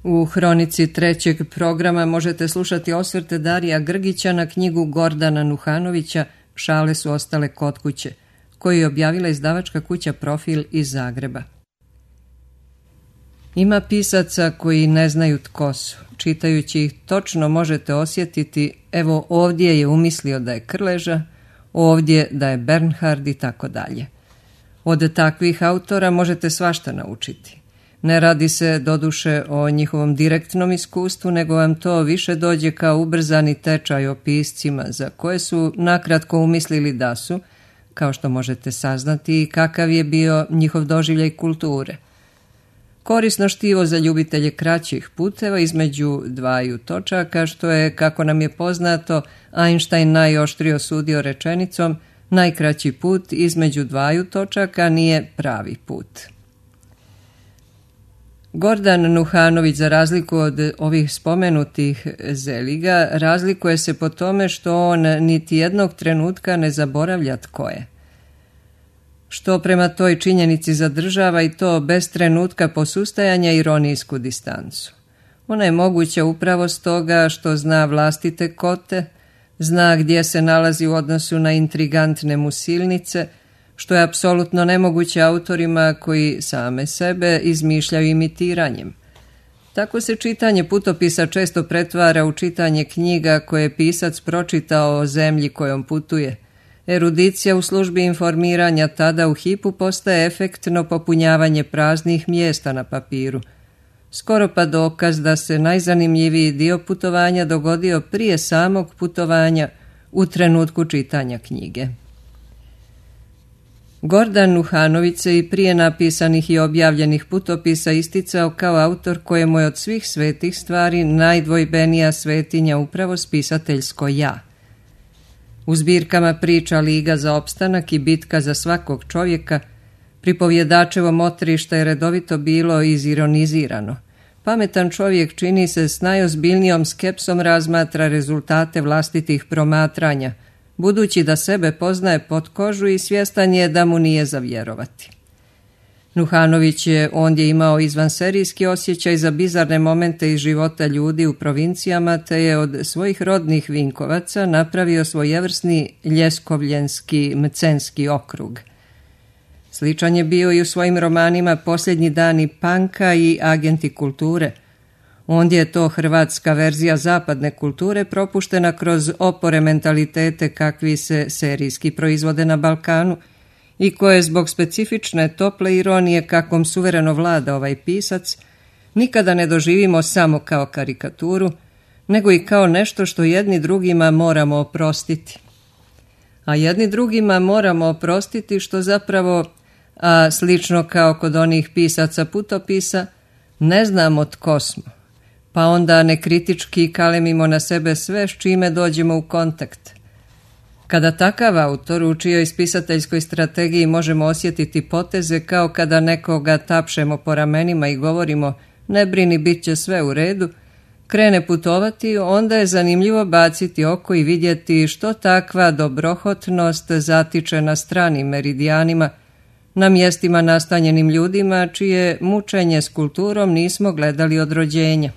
U hronici trećeg programa možete slušati osvrte Darija Grgića na knjigu Gordana Nuhanovića Šale su ostale kod kuće, koju je objavila izdavačka kuća Profil iz Zagreba. Ima pisaca koji ne znaju tko su. Čitajući ih točno možete osjetiti, evo ovdje je umislio da je Krleža, ovdje da je Bernhard i tako dalje. Od takvih autora možete svašta naučiti. Ne radi se doduše o njihovom direktnom iskustvu, nego vam to više dođe kao ubrzani tečaj o piscima za koje su nakratko umislili da su, kao što možete saznati, kakav je bio njihov doživljaj kulture. Korisno štivo za ljubitelje kraćih puteva između dvaju točaka, što je, kako nam je poznato, Einstein najoštrije osudio rečenicom: najkraći put između dvaju točaka nije pravi put. Gordan Nuhanović, za razliku od ovih spomenutih Zeliga, razlikuje se po tome što on niti jednog trenutka ne zaboravlja tko je. Što prema toj činjenici zadržava, i to bez trenutka posustajanja, ironijsku distancu. Ona je moguća upravo stoga što zna vlastite kote, zna gdje se nalazi u odnosu na intrigantne musilnice, što je apsolutno nemoguće autorima koji same sebe izmišljaju imitiranjem. Tako se čitanje putopisa često pretvara u čitanje knjiga koje je pisac pročitao o zemlji kojom putuje. Erudicija u službi informiranja tada u hipu postaje efektno popunjavanje praznih mjesta na papiru. Skoro pa dokaz da se najzanimljiviji dio putovanja dogodio prije samog putovanja, u trenutku čitanja knjige. Gordan Nuhanović se i prije napisanih i objavljenih putopisa isticao kao autor kojemu je od svih svetih stvari najdvojbenija svetinja upravo spisateljsko ja. U zbirkama priča Liga za opstanak i Bitka za svakog čovjeka pripovjedačevo motrište je redovito bilo izironizirano. Pametan čovjek, čini se, s najozbiljnijom skepsom razmatra rezultate vlastitih promatranja, budući da sebe poznaje pod kožu i svjestan je da mu nije za vjerovati. Nuhanović je ondje imao izvanserijski osjećaj za bizarne momente iz života ljudi u provincijama, te je od svojih rodnih Vinkovaca napravio svojevrsni ljeskovljenski mcenski okrug. Sličan je bio i u svojim romanima Posljednji dani panka i Agenti kulture. Ondje je to hrvatska verzija zapadne kulture propuštena kroz opore mentalitete kakvi se serijski proizvode na Balkanu i koje zbog specifične tople ironije kakvom suvereno vlada ovaj pisac nikada ne doživimo samo kao karikaturu, nego i kao nešto što jedni drugima moramo oprostiti. A jedni drugima moramo oprostiti što zapravo, a slično kao kod onih pisaca putopisa, ne znamo tko smo, pa onda nekritički kalemimo na sebe sve s čime dođemo u kontakt. Kada takav autor, u čijoj spisateljskoj strategiji možemo osjetiti poteze kao kada nekoga tapšemo po ramenima i govorimo ne brini, bit će sve u redu, krene putovati, onda je zanimljivo baciti oko i vidjeti što takva dobrohotnost zatiče na stranim meridijanima, na mjestima nastanjenim ljudima čije mučenje s kulturom nismo gledali od rođenja.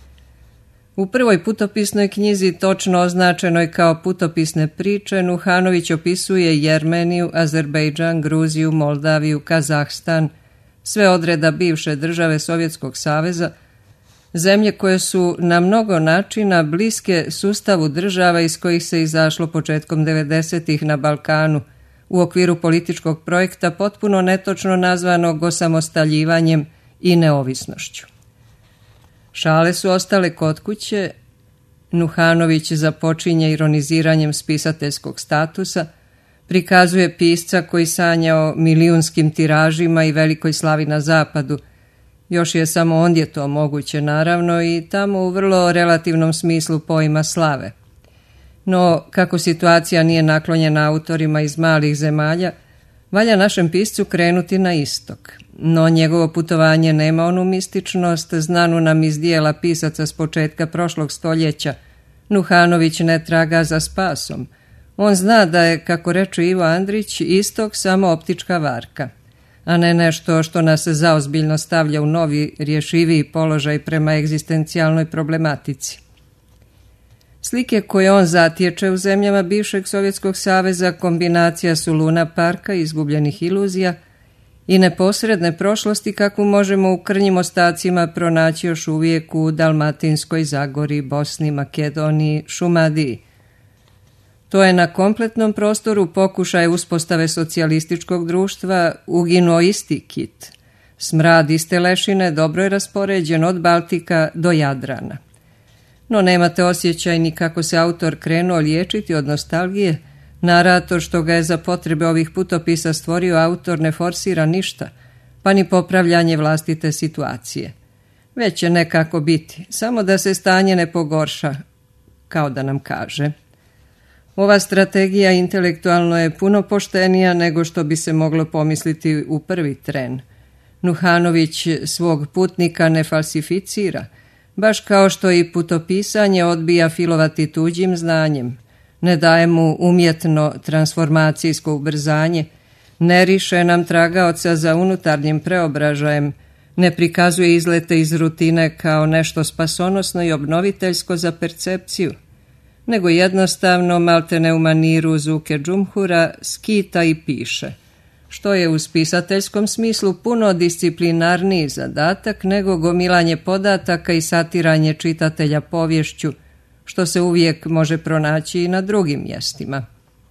U prvoj putopisnoj knjizi, točno označenoj kao putopisne priče, Nuhanović opisuje Jermeniju, Azerbejdžan, Gruziju, Moldaviju, Kazahstan, sve odreda bivše države Sovjetskog saveza, zemlje koje su na mnogo načina bliske sustavu država iz kojih se izašlo početkom 90-ih na Balkanu, u okviru političkog projekta potpuno netočno nazvanog osamostaljivanjem i neovisnošću. Šale su ostale kod kuće. Nuhanović započinje ironiziranjem spisateljskog statusa, prikazuje pisca koji sanja o milijunskim tiražima i velikoj slavi na zapadu. Još je samo ondje to moguće, naravno, i tamo u vrlo relativnom smislu pojma slave. No, kako situacija nije naklonjena autorima iz malih zemalja, valja našem piscu krenuti na istok. No njegovo putovanje nema onu mističnost znanu nam iz dijela pisaca s početka prošlog stoljeća. Nuhanović ne traga za spasom. On zna da je, kako reče Ivo Andrić, istok samo optička varka. a ne nešto što nas zaozbiljno stavlja u novi, rješiviji položaj prema egzistencijalnoj problematici. Slike koje on zatječe u zemljama bivšeg Sovjetskog saveza kombinacija su Luna parka, izgubljenih iluzija i neposredne prošlosti kakvu možemo u krnjim ostacima pronaći još uvijek u Dalmatinskoj Zagori, Bosni, Makedoniji, Šumadiji. To je na kompletnom prostoru pokušaj uspostave socijalističkog društva uginuo isti kit. Smrad iste lešine dobro je raspoređen od Baltika do Jadrana. No nemate osjećaj ni kako se autor krenuo liječiti od nostalgije. Narator što ga je za potrebe ovih putopisa stvorio autor ne forsira ništa, pa ni popravljanje vlastite situacije. Već će nekako biti, samo da se stanje ne pogorša, kao da nam kaže. Ova strategija intelektualno je puno poštenija nego što bi se moglo pomisliti u prvi tren. Nuhanović svog putnika ne falsificira, baš kao što i putopisanje odbija filovati tuđim znanjem, ne daje mu umjetno transformacijsko ubrzanje, ne riše nam tragaoca za unutarnjim preobražajem, ne prikazuje izlete iz rutine kao nešto spasonosno i obnoviteljsko za percepciju, nego jednostavno, maltene u maniru Zuke Džumhura, skita i piše, što je u spisateljskom smislu puno disciplinarniji zadatak nego gomilanje podataka i satiranje čitatelja povješću, što se uvijek može pronaći i na drugim mjestima.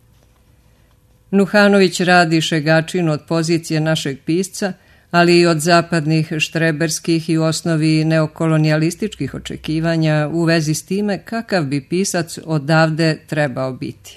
Nuhanović radi šegačinu od pozicije našeg pisca, ali i od zapadnih štreberskih i u osnovi neokolonijalističkih očekivanja u vezi s time kakav bi pisac odavde trebao biti.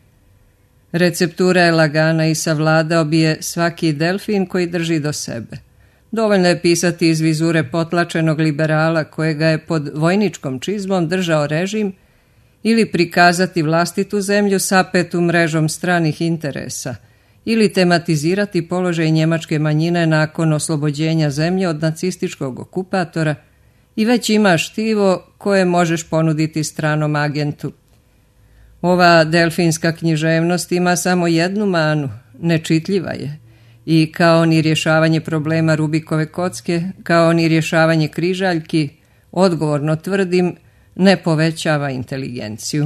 Receptura je lagana i savladao bi je svaki delfin koji drži do sebe. Dovoljno je pisati iz vizure potlačenog liberala kojega je pod vojničkom čizmom držao režim ili prikazati vlastitu zemlju sapetu mrežom stranih interesa ili tematizirati položaj njemačke manjine nakon oslobođenja zemlje od nacističkog okupatora i već imaš štivo koje možeš ponuditi stranom agentu. Ova delfinska književnost ima samo jednu manu, nečitljiva je. I kao ni rješavanje problema Rubikove kocke, kao ni rješavanje križaljki, odgovorno tvrdim, ne povećava inteligenciju.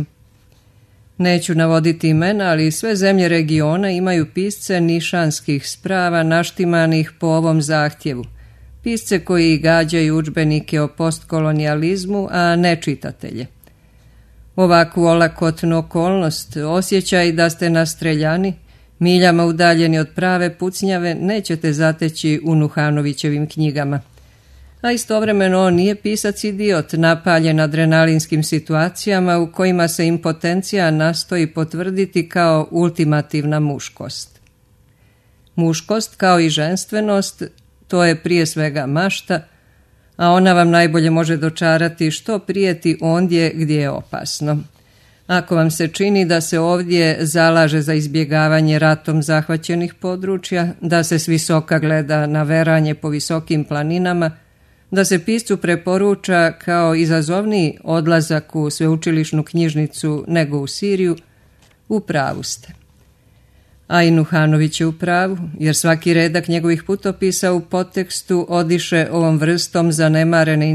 Neću navoditi imena, ali sve zemlje regiona imaju pisce nišanskih sprava naštimanih po ovom zahtjevu. Pisce koji gađaju udžbenike o postkolonijalizmu, a ne čitatelje. Ovakvu olakotnu okolnost, osjećaj da ste nastreljani, miljama udaljeni od prave pucnjave, nećete zateći u Nuhanovićevim knjigama. A istovremeno on nije pisac idiot, napaljen adrenalinskim situacijama u kojima se impotencija nastoji potvrditi kao ultimativna muškost. Muškost, kao i ženstvenost, to je prije svega mašta, a ona vam najbolje može dočarati što prijeti ondje gdje je opasno. Ako vam se čini da se ovdje zalaže za izbjegavanje ratom zahvaćenih područja, da se s visoka gleda na veranje po visokim planinama, da se piscu preporuča kao izazovniji odlazak u sveučilišnu knjižnicu nego u Siriju, u pravu ste. A i Nuhanović je u pravu, jer svaki redak njegovih putopisa u podtekstu odiše ovom vrstom zanemarene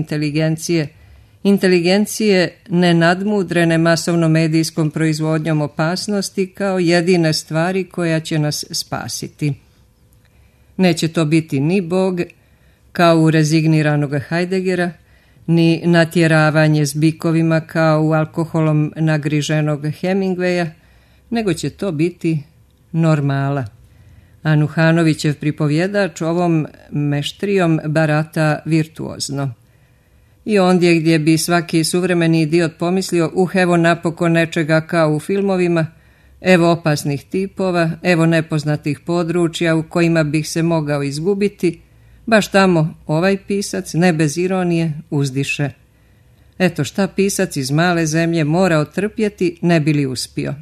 inteligencije nenadmudrene masovno-medijskom proizvodnjom opasnosti kao jedine stvari koja će nas spasiti. Neće to biti ni Bog, kao u rezigniranog Heideggera, ni natjeravanje s bikovima kao u alkoholom nagriženog Hemingwaya, nego će to biti normala. A Nuhanovićev pripovjedač ovom meštrijom barata virtuozno. I ondje gdje bi svaki suvremeni idiot pomislio, evo napokon nečega kao u filmovima, evo opasnih tipova, evo nepoznatih područja u kojima bih se mogao izgubiti, baš tamo ovaj pisac, ne bez ironije, uzdiše. Eto šta pisac iz male zemlje mora otrpjeti ne bi li uspio.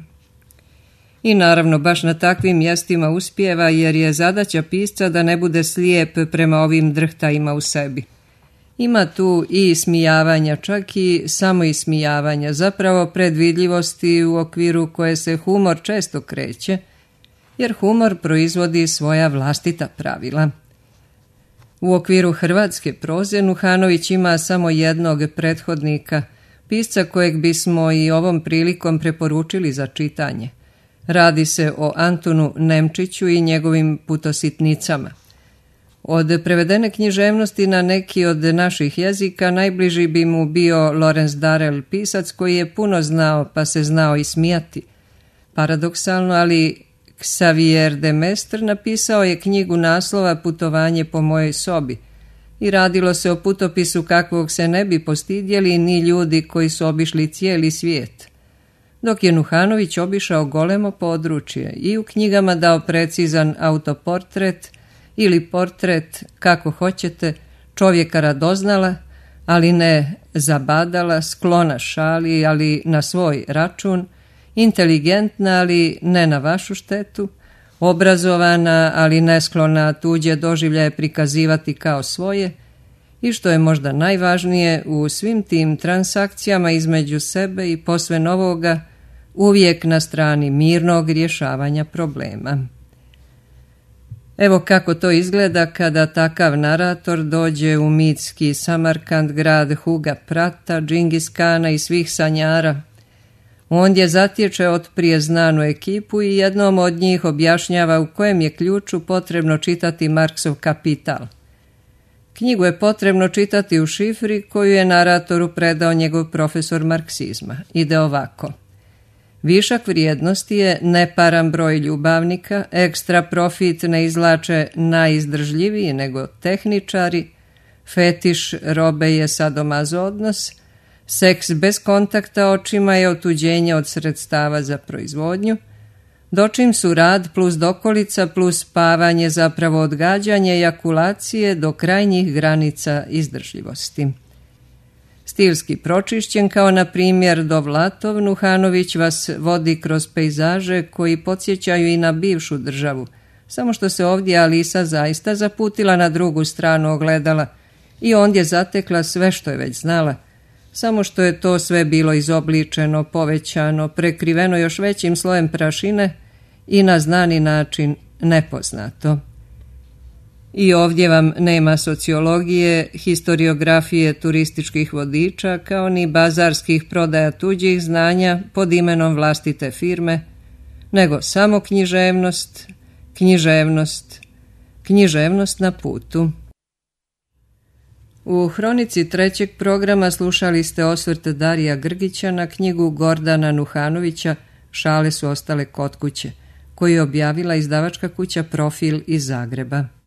I naravno baš na takvim mjestima uspijeva jer je zadaća pisca da ne bude slijep prema ovim drhtajima u sebi. Ima tu i ismijavanja, čak i samo ismijavanja, zapravo predvidljivosti u okviru koje se humor često kreće jer humor proizvodi svoja vlastita pravila. U okviru hrvatske proze Nuhanović ima samo jednog prethodnika, pisca kojeg bismo i ovom prilikom preporučili za čitanje. Radi se o Antunu Nemčiću i njegovim putositnicama. Od prevedene književnosti na neki od naših jezika najbliži bi mu bio Lorenz Darel, pisac koji je puno znao pa se znao i smijati. Paradoksalno, ali Xavier de Mestre napisao je knjigu naslova Putovanje po mojoj sobi i radilo se o putopisu kakvog se ne bi postidjeli ni ljudi koji su obišli cijeli svijet. Dok je Nuhanović obišao golemo područje i u knjigama dao precizan autoportret ili portret, kako hoćete, čovjeka radoznala, ali ne zabadala, sklona šali, ali na svoj račun, inteligentna, ali ne na vašu štetu, obrazovana, ali ne sklona tuđe doživljaje prikazivati kao svoje, i što je možda najvažnije, u svim tim transakcijama između sebe i posve novoga, uvijek na strani mirnog rješavanja problema. Evo kako to izgleda kada takav narator dođe u mitski Samarkand, grad Huga Prata, Džingis Kana i svih sanjara. Ondje zatječe otprije znanu ekipu i jednom od njih objašnjava u kojem je ključu potrebno čitati Marksov Kapital. Knjigu je potrebno čitati u šifri koju je naratoru predao njegov profesor marksizma. Ide ovako. Višak vrijednosti je neparan broj ljubavnika, ekstra profit ne izvlače najizdržljiviji nego tehničari, fetiš robe je sadomazo odnos, seks bez kontakta očima je otuđenje od sredstava za proizvodnju, dočim su rad plus dokolica plus spavanje zapravo odgađanje ejakulacije do krajnjih granica izdržljivosti. Stilski pročišćen kao na primjer Dovlatov, Nuhanović vas vodi kroz pejzaže koji podsjećaju i na bivšu državu, samo što se ovdje Alisa zaista zaputila na drugu stranu ogledala i ondje zatekla sve što je već znala, samo što je to sve bilo izobličeno, povećano, prekriveno još većim slojem prašine i na znani način nepoznato. I ovdje vam nema sociologije, historiografije turističkih vodiča, kao ni bazarskih prodaja tuđih znanja pod imenom vlastite firme, nego samo književnost, književnost, književnost na putu. U hronici trećeg programa slušali ste osvrt Darija Grgića na knjigu Gordana Nuhanovića Šale su ostale kod kuće, koju je objavila izdavačka kuća Profil iz Zagreba.